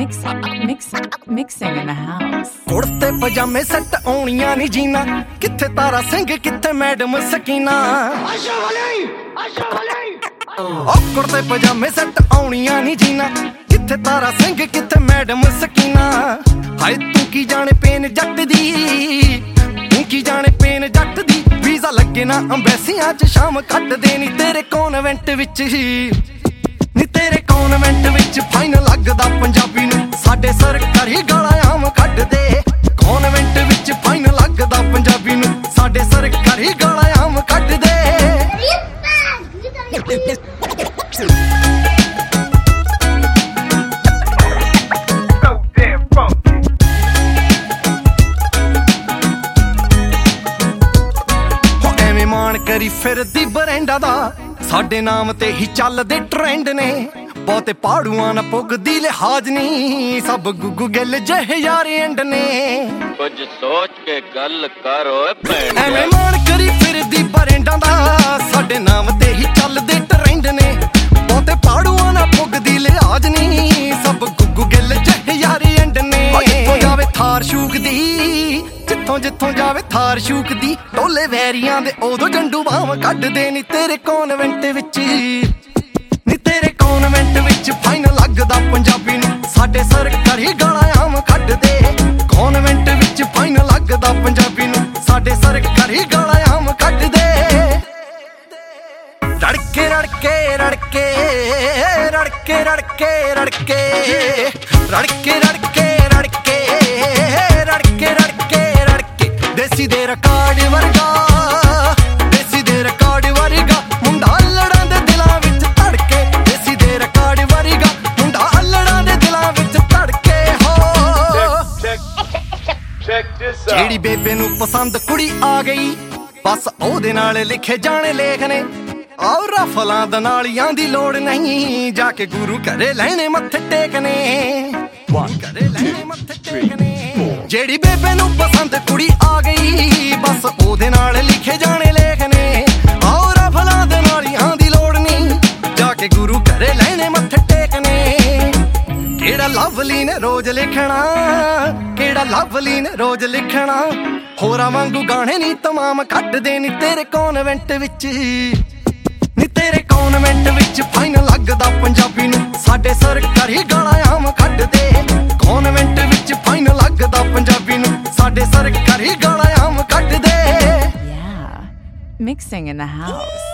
Mixing in the house. ਕੁੜਤੇ ਪਜਾਮੇ ਸੱਟ ਆਉਣੀਆਂ ਨੀ ਜੀਨਾ ਕਿੱਥੇ ਤਾਰਾ ਸਿੰਘ ਕਿੱਥੇ ਮੈਡਮ ਸਕੀਨਾ ਉਹ ਕੁੜਤੇ ਪਜਾਮੇ ਸੱਟ ਆਉਣੀਆਂ ਨੀ ਜੀਨਾ ਕਿੱਥੇ ਤਾਰਾ ਸਿੰਘ ਕਿੱਥੇ ਮੈਡਮ ਸਕੀਨਾ ਹਾਏ ਤੂੰ ਕੀ ਜਾਣੇ ਪੇਨ ਜੱਟ ਦੀ ਤੂੰ ਕੀ ਜਾਣੇ ਪੇਨ ਜੱਟ ਦੀ ਵੀਜ਼ਾ ਲੱਗੇ ਨਾ ਅੰਬੈਸੀਆਂ 'ਚ ਸ਼ਾਮ ਕੱਟਦੇ ਨੀ ਤੇਰੇ ਕਨਵੈਂਟ ਵਿੱਚ ਹੀ ਨੀ ਤੇਰੇ ਕਨਵੈਂਟ ਵਿੱਚ ਫਾਈਨ ਲੱਗਦਾ ਪੰਜਾਬੀ ਨੂੰ ਸਾਡੇ ਸਰਕਾਰੀ ਗਾਲਾਂ ਆਮ ਕੱਢਦੇ ਕਨਵੈਂਟ ਵਿੱਚ ਫਾਈਨ ਲੱਗਦਾ ਪੰਜਾਬੀ ਨੂੰ ਸਾਡੇ ਸਰਕਾਰੀ ਗਾਲਾਂ ਆਮ ਕੱਢਦੇ ਹੋ ਐਵੇਂ ਮਾਣ ਕਰੀ ਫਿਰਦੀ ਬਰੈਂਡਾ ਦਾ ਸਾਡੇ ਨਾਮ ਤੇ ਹੀ ਚੱਲਦੇ ਟ੍ਰੈਂਡ ਨੇ ਬਹੁਤੇ ਪਾੜੂਆਂ ਨਾ ਪੁੱਗਦੀ ਲਿਹਾਜ਼ ਨਹੀਂ ਸਭ ਗੁੱਗੂ ਗਿੱਲ ਜਿਹੇ ਯਾਰ ਐਂਡ ਨੇ ਕੁਝ ਸੋਚ ਕੇ ਗੱਲ ਕਰ ਓਏ ਭੈਣ ਐਵੇਂ ਮਾਣ ਕਰੀ ਫਿਰਦੀ ਬਰੈਂਡਾਂ ਦਾ ਸਾਡੇ ਨਾਮ ਤੇ ਹੀ ਚੱਲਦੇ ਟ੍ਰੈਂਡ ਨੇ ਬਹੁਤੇ ਪਾੜੂਆਂ ਨਾ ਪੁੱਗਦੀ ਲਿਹਾਜ਼ ਨਹੀਂ ਸਭ ਗੁੱਗੂ ਗਿੱਲ ਜਿਹੇ ਯਾਰ ਐਂਡ ਨੇ ਜਿੱਥੋਂ ਜਾਵੇ ਥਾਰ ਸ਼ੂਕਦੀ ਜਿੱਥੋਂ ਜਾਵੇ ਥਾਰ ਸ਼ੂਕਦੀ ਟੋਲੇ ਵੈਰੀਆਂ ਦੇ ਉਦੋਂ ਜੰਡੂ ਬਾਹਾਂ ਕੱਢਦੇ ਨੀ ਤੇਰੇ ਕਨਵੈਂਟ ਵਿੱਚ ਨੀ ਤੇਰੇ ਕਨਵੈਂਟ ਵਿੱਚ ਫਾਈਨ ਲੱਗਦਾ ਪੰਜਾਬੀ ਨੂੰ ਸਾਡੇ ਸਰਕਾਰੀ ਗਾਲਾਂ ਆਮ ਕੱਢਦੇ ਕਨਵੈਂਟ ਵਿੱਚ ਫਾਈਨ ਲੱਗਦਾ ਪੰਜਾਬੀ ਨੂੰ ਸਾਡੇ ਸਰਕਾਰੀ ਗਾਲਾਂ ਆਮ ਕੱਢਦੇ ਰੜਕੇ ਰੜਕੇ ਰੜਕੇ ਰੜਕੇ ਰੜਕੇ ਰੜਕੇ ਰੜਕੇ ਰੜਕੇ ਰੜਕੇ ਰੜਕੇ ਰੜਕੇ ਰੜਕੇ ਦੇਸੀ ਦੇ ਰਿਕਾਰਡ ਵਰਗਾ ਦੇਸੀ ਦੇ ਰਿਕਾਰਡ ਵਰਗਾ ਮੁੰਡਾ ਲੜਾਂ ਦੇ ਦਿਲਾਂ ਵਿੱਚ ਧੜਕੇ ਦੇਸੀ ਦੇ ਰਿਕਾਰਡ ਵਰਗਾ ਮੁੰਡਾ ਲੜਾਂ ਦੇ ਦਿਲਾਂ ਵਿੱਚ ਧੜਕੇ ਹੋ ਜਿਹੜੀ ਬੇਬੇ ਨੂੰ ਪਸੰਦ ਕੁੜੀ ਆ ਗਈ ਬਸ ਉਹਦੇ ਨਾਲ ਲਿਖੇ ਜਾਣੇ ਲੇਖ ਨੇ ਆਹ ਰਫਲਾਂ ਦਾ ਨਾਲੀਆਂ ਦੀ ਲੋੜ ਨਹੀਂ ਜਾ ਕੇ ਗੁਰੂ ਘਰੇ ਲੈਣੇ ਮੱਥੇ ਟੇਕਨੇ ਘਰੇ ਲੈਣੇ ਮੱਥੇ ਟੇਕਨੇ ਜਿਹੜੀ ਬੇਬੇ ਨੂੰ ਪਸੰਦ ਕੁੜੀ ਆ ਗਈ ਬਸ ਉਹਦੇ ਨਾਲ ਲਿਖੇ ਜਾਣੇ ਲੇਖ ਨੇ ਆਹ ਰਫਲਾਂ ਦੇ ਨਾਲੀਆਂ ਦੀ ਲੋੜ ਨਹੀਂ ਜਾ ਕੇ ਗੁਰੂ ਘਰੇ ਲੈਣੇ ਮੱਥੇ ਟੇਕਨੇ ਕਿਹੜਾ ਲਵਲੀ ਨੇ ਰੋਜ਼ ਲਿਖਣਾ ਕਿਹੜਾ ਲਵਲੀ ਨੇ ਰੋਜ਼ ਲਿਖਣਾ ਹੋਰਾਂ ਵਾਂਗੂ ਗਾਣੇ ਨਹੀਂ ਤਮਾਮ ਕੱਢਦੇ ਨੀ ਤੇਰੇ ਕਨਵੈਂਟ ਵਿੱਚ ਨੀ ਤੇਰੇ ਕਨਵੈਂਟ ਵਿੱਚ ਫਾਈਨ ਲੱਗਦਾ ਪੰਜਾਬੀ ਨੂੰ ਸਾਡੇ ਸਰਕਾਰੀ ਗਾਲਾਂ ਆਮ ਕੱਢਦੇ ਕਨਵੈਂਟ ਵਿੱਚ ਫਾਈਨ ਲੱਗਦਾ ਪੰਜਾਬੀ ਨੂੰ ਸਾਡੇ ਸਰਕਾਰੀ ਗਾਲਾਂ ਆਮ ਕੱਢਦੇ Yeah, mixing in the house.